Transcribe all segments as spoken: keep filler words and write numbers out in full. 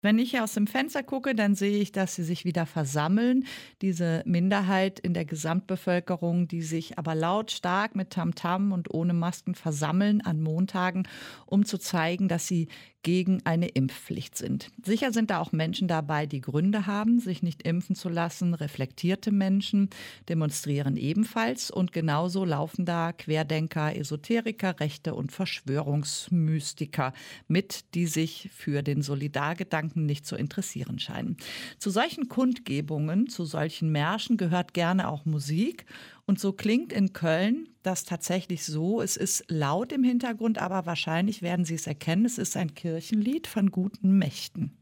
Wenn ich hier aus dem Fenster gucke, dann sehe ich, dass sie sich wieder versammeln. Diese Minderheit in der Gesamtbevölkerung, die sich aber lautstark mit Tamtam und ohne Masken versammeln an Montagen, um zu zeigen, dass sie gegen eine Impfpflicht sind. Sicher sind da auch Menschen dabei, die Gründe haben, sich nicht impfen zu lassen. Reflektierte Menschen demonstrieren ebenfalls. Und genauso laufen da Querdenker, Esoteriker, Rechte und Verschwörungsmystiker mit, die sich für den Solidargedanken nicht zu interessieren scheinen. Zu solchen Kundgebungen, zu solchen Märschen gehört gerne auch Musik. Und so klingt in Köln das tatsächlich so. Es ist laut im Hintergrund, aber wahrscheinlich werden Sie es erkennen. Es ist ein Kirchenlied von guten Mächten.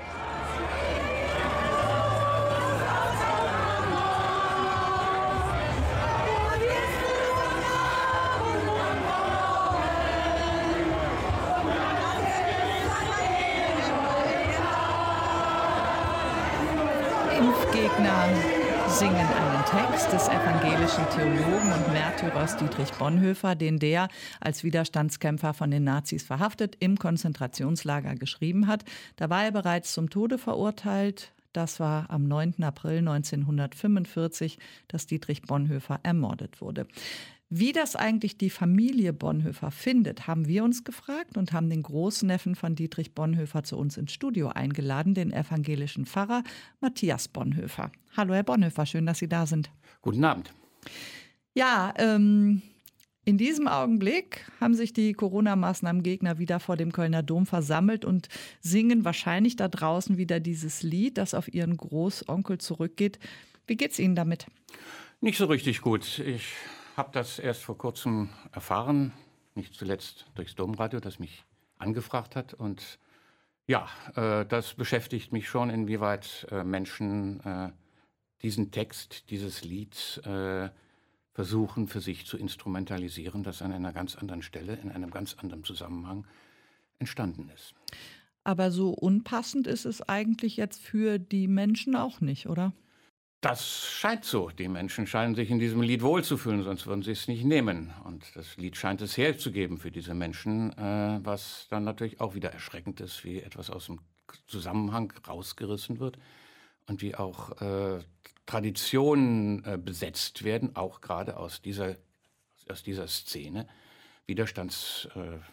Impfgegner singen einen Text des evangelischen Theologen und Märtyrers Dietrich Bonhoeffer, den der als Widerstandskämpfer von den Nazis verhaftet im Konzentrationslager geschrieben hat. Da war er bereits zum Tode verurteilt. Das war am neunten April neunzehnhundertfünfundvierzig, dass Dietrich Bonhoeffer ermordet wurde. Wie das eigentlich die Familie Bonhoeffer findet, haben wir uns gefragt und haben den Großneffen von Dietrich Bonhoeffer zu uns ins Studio eingeladen, den evangelischen Pfarrer Matthias Bonhoeffer. Hallo Herr Bonhoeffer, schön, dass Sie da sind. Guten Abend. Ja, ähm, in diesem Augenblick haben sich die Corona-Maßnahmen-Gegner wieder vor dem Kölner Dom versammelt und singen wahrscheinlich da draußen wieder dieses Lied, das auf ihren Großonkel zurückgeht. Wie geht's Ihnen damit? Nicht so richtig gut. Ich habe das erst vor kurzem erfahren, nicht zuletzt durchs Domradio, das mich angefragt hat. Und ja, äh, das beschäftigt mich schon, inwieweit äh, Menschen äh, diesen Text, dieses Lied äh, versuchen für sich zu instrumentalisieren, das an einer ganz anderen Stelle, in einem ganz anderen Zusammenhang entstanden ist. Aber so unpassend ist es eigentlich jetzt für die Menschen auch nicht, oder? Das scheint so. Die Menschen scheinen sich in diesem Lied wohlzufühlen, sonst würden sie es nicht nehmen. Und das Lied scheint es herzugeben für diese Menschen, äh, was dann natürlich auch wieder erschreckend ist, wie etwas aus dem Zusammenhang rausgerissen wird und wie auch äh, Traditionen äh, besetzt werden, auch gerade aus dieser, aus dieser Szene, Widerstandstraditionen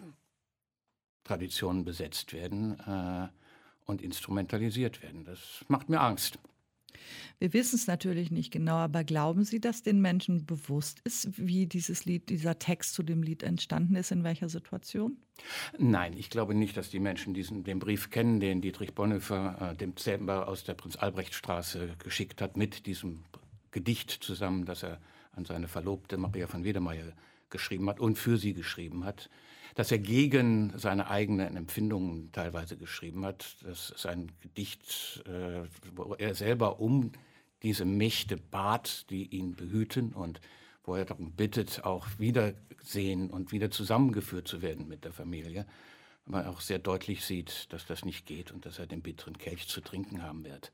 äh, besetzt werden äh, und instrumentalisiert werden. Das macht mir Angst. Wir wissen es natürlich nicht genau, aber glauben Sie, dass den Menschen bewusst ist, wie dieses Lied, dieser Text zu dem Lied entstanden ist, in welcher Situation? Nein, ich glaube nicht, dass die Menschen diesen, den Brief kennen, den Dietrich Bonhoeffer äh, dem Dezember aus der Prinz-Albrecht-Straße geschickt hat, mit diesem Gedicht zusammen, das er an seine Verlobte Maria von Wedemeyer geschrieben hat und für sie geschrieben hat, dass er gegen seine eigenen Empfindungen teilweise geschrieben hat. Das ist ein Gedicht, äh, wo er selber um diese Mächte bat, die ihn behüten und wo er darum bittet, auch wiedersehen und wieder zusammengeführt zu werden mit der Familie. Aber auch sehr deutlich sieht, dass das nicht geht und dass er den bitteren Kelch zu trinken haben wird.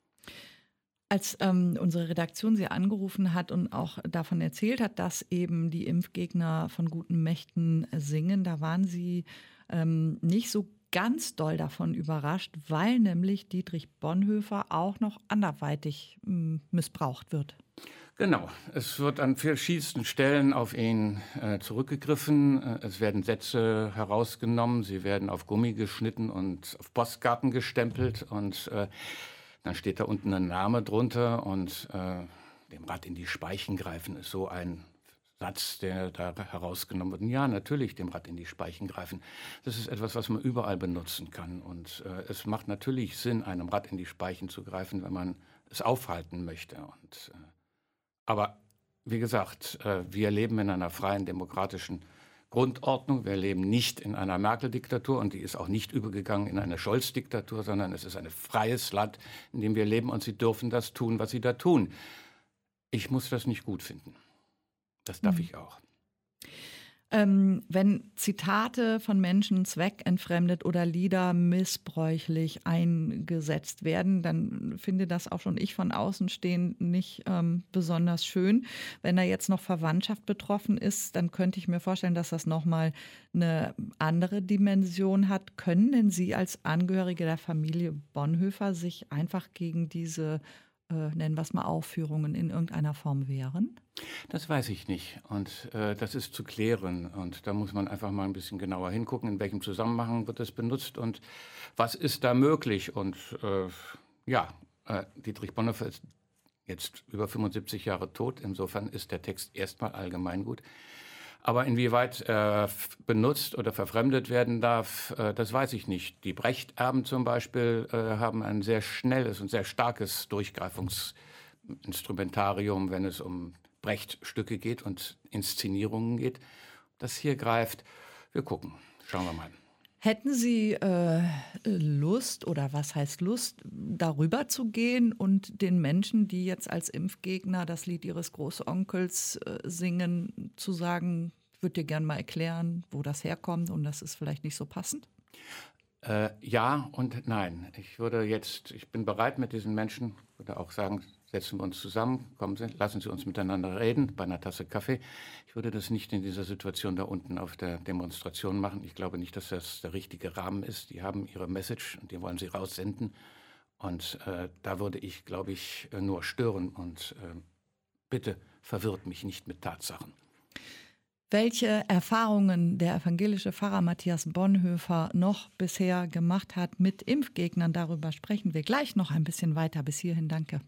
Als ähm, unsere Redaktion Sie angerufen hat und auch davon erzählt hat, dass eben die Impfgegner von guten Mächten singen, da waren Sie ähm, nicht so ganz doll davon überrascht, weil nämlich Dietrich Bonhoeffer auch noch anderweitig ähm, missbraucht wird. Genau, es wird an verschiedensten Stellen auf ihn äh, zurückgegriffen. Äh, es werden Sätze herausgenommen, sie werden auf Gummi geschnitten und auf Postkarten gestempelt und äh, dann steht da unten ein Name drunter und äh, dem Rad in die Speichen greifen ist so ein Satz, der da herausgenommen wird. Und ja, natürlich dem Rad in die Speichen greifen. Das ist etwas, was man überall benutzen kann. Und äh, es macht natürlich Sinn, einem Rad in die Speichen zu greifen, wenn man es aufhalten möchte. Und, äh, aber wie gesagt, äh, wir leben in einer freien, demokratischen Grundordnung. Wir leben nicht in einer Merkel-Diktatur und die ist auch nicht übergegangen in eine Scholz-Diktatur, sondern es ist ein freies Land, in dem wir leben und sie dürfen das tun, was sie da tun. Ich muss das nicht gut finden. Das darf Mhm. ich auch. Ähm, wenn Zitate von Menschen zweckentfremdet oder Lieder missbräuchlich eingesetzt werden, dann finde das auch schon ich von außen stehend nicht ähm, besonders schön. Wenn da jetzt noch Verwandtschaft betroffen ist, dann könnte ich mir vorstellen, dass das nochmal eine andere Dimension hat. Können denn Sie als Angehörige der Familie Bonhoeffer sich einfach gegen diese, äh, nennen wir es mal, Aufführungen in irgendeiner Form wehren? Das weiß ich nicht und äh, das ist zu klären und da muss man einfach mal ein bisschen genauer hingucken, in welchem Zusammenhang wird es benutzt und was ist da möglich. Und äh, ja, äh, Dietrich Bonhoeffer ist jetzt über fünfundsiebzig Jahre tot, insofern ist der Text erstmal allgemeingut. Aber inwieweit er benutzt oder verfremdet werden darf, äh, das weiß ich nicht. Die Brecht-Erben zum Beispiel äh, haben ein sehr schnelles und sehr starkes Durchgreifungsinstrumentarium, wenn es um Brecht-Stücke geht und Inszenierungen geht. Das hier greift. Wir gucken. Schauen wir mal. Hätten Sie äh, Lust oder was heißt Lust, darüber zu gehen und den Menschen, die jetzt als Impfgegner das Lied ihres Großonkels äh, singen, zu sagen, ich würde dir gerne mal erklären, wo das herkommt und das ist vielleicht nicht so passend? Äh, ja und nein. Ich würde jetzt, ich bin bereit mit diesen Menschen, würde auch sagen, setzen wir uns zusammen, kommen Sie, lassen Sie uns miteinander reden bei einer Tasse Kaffee. Ich würde das nicht in dieser Situation da unten auf der Demonstration machen. Ich glaube nicht, dass das der richtige Rahmen ist. Die haben ihre Message und die wollen sie raussenden. Und äh, da würde ich, glaube ich, nur stören. Und äh, bitte verwirrt mich nicht mit Tatsachen. Welche Erfahrungen der evangelische Pfarrer Matthias Bonhoeffer noch bisher gemacht hat mit Impfgegnern, darüber sprechen wir gleich noch ein bisschen weiter. Bis hierhin danke.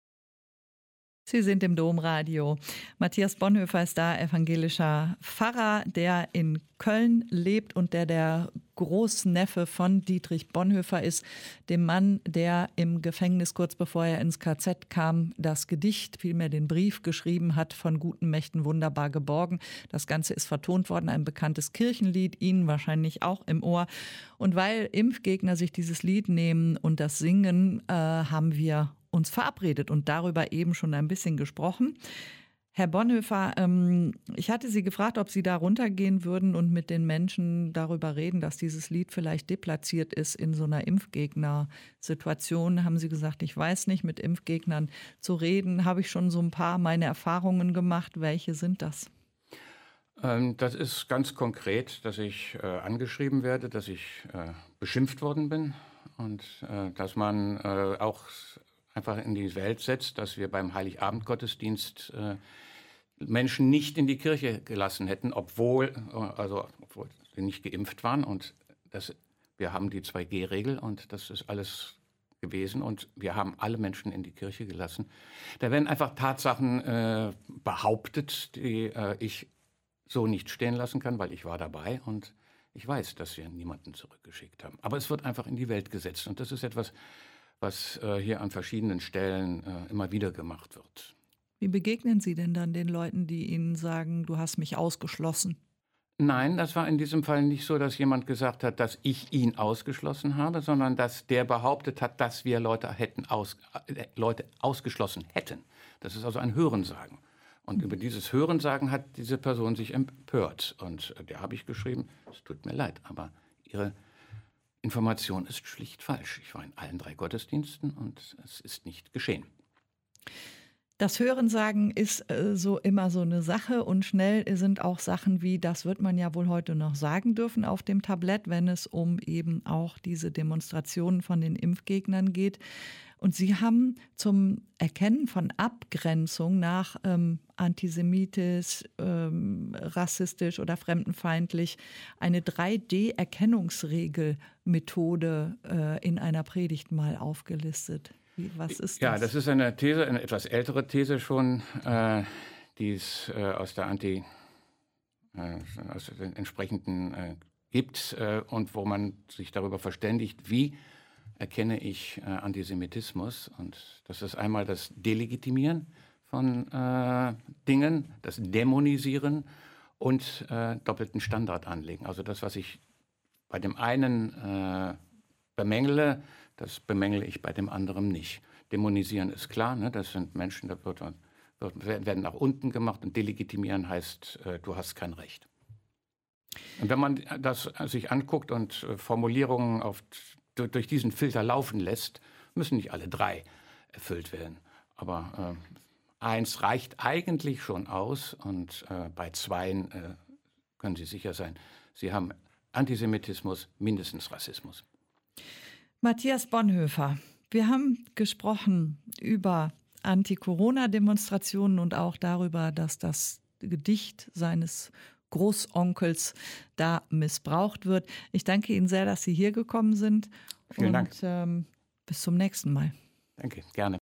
Sie sind im Domradio. Matthias Bonhoeffer ist da, evangelischer Pfarrer, der in Köln lebt und der der Großneffe von Dietrich Bonhoeffer ist, dem Mann, der im Gefängnis kurz bevor er ins K Z kam, das Gedicht, vielmehr den Brief geschrieben hat, von guten Mächten wunderbar geborgen. Das Ganze ist vertont worden, ein bekanntes Kirchenlied, Ihnen wahrscheinlich auch im Ohr. Und weil Impfgegner sich dieses Lied nehmen und das singen, äh, haben wir uns verabredet und darüber eben schon ein bisschen gesprochen. Herr Bonhoeffer, ähm, ich hatte Sie gefragt, ob Sie da runtergehen würden und mit den Menschen darüber reden, dass dieses Lied vielleicht deplatziert ist in so einer Impfgegner-Situation. Haben Sie gesagt, ich weiß nicht, mit Impfgegnern zu reden. Habe ich schon so ein paar meine Erfahrungen gemacht. Welche sind das? Ähm, das ist ganz konkret, dass ich äh, angeschrieben werde, dass ich äh, beschimpft worden bin und äh, dass man äh, auch einfach in die Welt setzt, dass wir beim Heiligabend-Gottesdienst äh, Menschen nicht in die Kirche gelassen hätten, obwohl, also, obwohl sie nicht geimpft waren. Und das, wir haben die zwei G Regel und das ist alles gewesen. Und wir haben alle Menschen in die Kirche gelassen. Da werden einfach Tatsachen äh, behauptet, die äh, ich so nicht stehen lassen kann, weil ich war dabei und ich weiß, dass wir niemanden zurückgeschickt haben. Aber es wird einfach in die Welt gesetzt. Und das ist etwas, was äh, hier an verschiedenen Stellen äh, immer wieder gemacht wird. Wie begegnen Sie denn dann den Leuten, die Ihnen sagen, du hast mich ausgeschlossen? Nein, das war in diesem Fall nicht so, dass jemand gesagt hat, dass ich ihn ausgeschlossen habe, sondern dass der behauptet hat, dass wir Leute, hätten aus, äh, Leute ausgeschlossen hätten. Das ist also ein Hörensagen. Und mhm. über dieses Hörensagen hat diese Person sich empört. Und äh, der habe ich geschrieben, es tut mir leid, aber Ihre Information ist schlicht falsch. Ich war in allen drei Gottesdiensten und es ist nicht geschehen. Das Hörensagen ist äh, so immer so eine Sache und schnell sind auch Sachen wie, das wird man ja wohl heute noch sagen dürfen auf dem Tablett, wenn es um eben auch diese Demonstrationen von den Impfgegnern geht. Und Sie haben zum Erkennen von Abgrenzung nach ähm, antisemitisch, ähm, rassistisch oder fremdenfeindlich eine drei D Erkennungsregel-Methode äh, in einer Predigt mal aufgelistet. Wie, was ist das? Ja, das ist eine These, eine etwas ältere These schon, äh, die es äh, aus der Anti, äh, aus den entsprechenden äh, gibt äh, und wo man sich darüber verständigt, wie erkenne ich äh, Antisemitismus. Und das ist einmal das Delegitimieren von äh, Dingen, das Dämonisieren und äh, doppelten Standard anlegen. Also das, was ich bei dem einen äh, bemängele, das bemängele ich bei dem anderen nicht. Dämonisieren ist klar, ne? Das sind Menschen, da wird, wird, werden nach unten gemacht und delegitimieren heißt, äh, du hast kein Recht. Und wenn man das sich anguckt und Formulierungen auf, durch diesen Filter laufen lässt, müssen nicht alle drei erfüllt werden. Aber äh, eins reicht eigentlich schon aus und äh, bei zweien äh, können Sie sicher sein, Sie haben Antisemitismus, mindestens Rassismus. Matthias Bonhoeffer, wir haben gesprochen über Anti-Corona-Demonstrationen und auch darüber, dass das Gedicht seines Großonkels da missbraucht wird. Ich danke Ihnen sehr, dass Sie hier gekommen sind. Vielen und, Dank. Ähm, bis zum nächsten Mal. Danke, gerne.